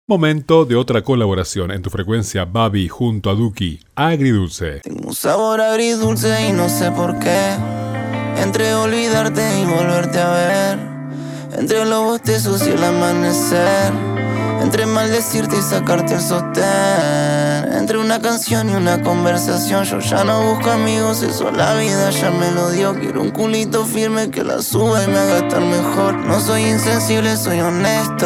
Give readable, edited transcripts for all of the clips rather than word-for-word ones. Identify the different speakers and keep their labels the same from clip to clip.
Speaker 1: Momento de otra colaboración en tu frecuencia, Babi junto a Duki, Agridulce.
Speaker 2: Tengo un sabor agridulce y no sé por qué. Entre olvidarte y volverte a ver, entre los bostezos y el amanecer, entre maldecirte y sacarte el sostén, entre una canción y una conversación. Yo ya no busco amigos, eso la vida ya me lo dio. Quiero un culito firme que la suba y me haga estar mejor. No soy insensible, soy honesto,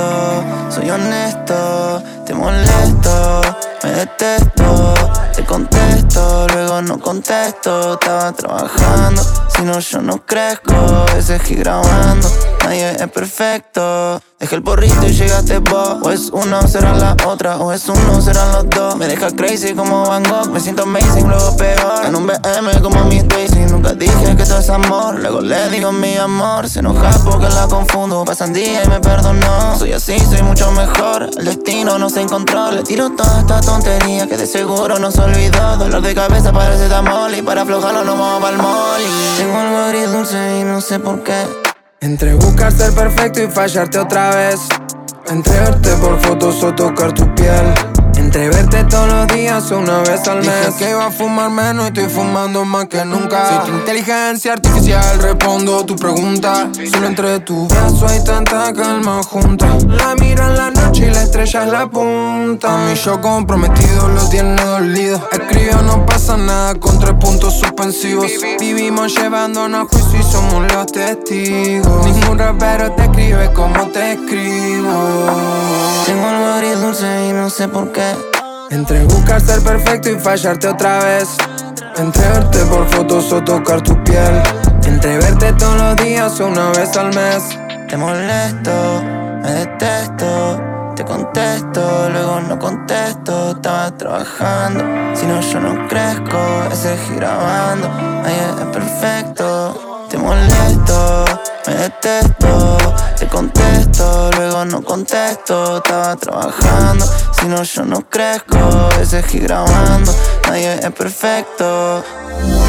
Speaker 2: te molesto, me detesto, te contesto, luego no contesto. Estaba trabajando, si no yo no crezco, a veces estoy grabando, nadie es perfecto. Dejé el porrito y llegaste vos. O es uno, será la otra, o es uno, serán los dos. Me deja crazy como Van Gogh, me siento amazing, luego peor. En un BM como mi Daisy, nunca dije que todo es amor. Luego le digo mi amor, se enoja porque la confundo. Pasan días y me perdonó. Soy así, soy mucho mejor, el destino no se encontró. Le tiro toda esta tontería que de seguro no se olvidó. Dolor de cabeza parece tamol y para aflojarlo nos vamos pa'l mall. Tengo algo agridulce y no sé por qué.
Speaker 3: Entre buscar ser perfecto y fallarte otra vez, entre verte por fotos o tocar tu piel, entre verte todos los días o una vez al mes. Dije que iba a fumar menos y estoy fumando más que nunca. Soy tu inteligencia artificial, respondo tu pregunta. Solo entre tus brazos hay tanta calma junta. La miro en la noche y la estrella es la punta. Mi yo comprometido lo tiene dolido. Escribió no pasa nada con 3 puntos suspensivos. Vivimos llevándonos a juicio y somos los testigos. Ningún rapero te escribe como te escribo.
Speaker 2: Tengo algo agridulce y no sé por qué.
Speaker 3: Entre buscar ser perfecto y fallarte otra vez, entre verte por fotos o tocar tu piel, entre verte todos los días o una vez al mes.
Speaker 2: Te molesto, me detesto, te contesto, luego no contesto. Estaba trabajando, si no yo no crezco, ese estoy grabando, nadie es perfecto. Te molesto, me detesto, te contesto, luego no contesto. Estaba trabajando, si no yo no crezco, ese estoy grabando, nadie es perfecto.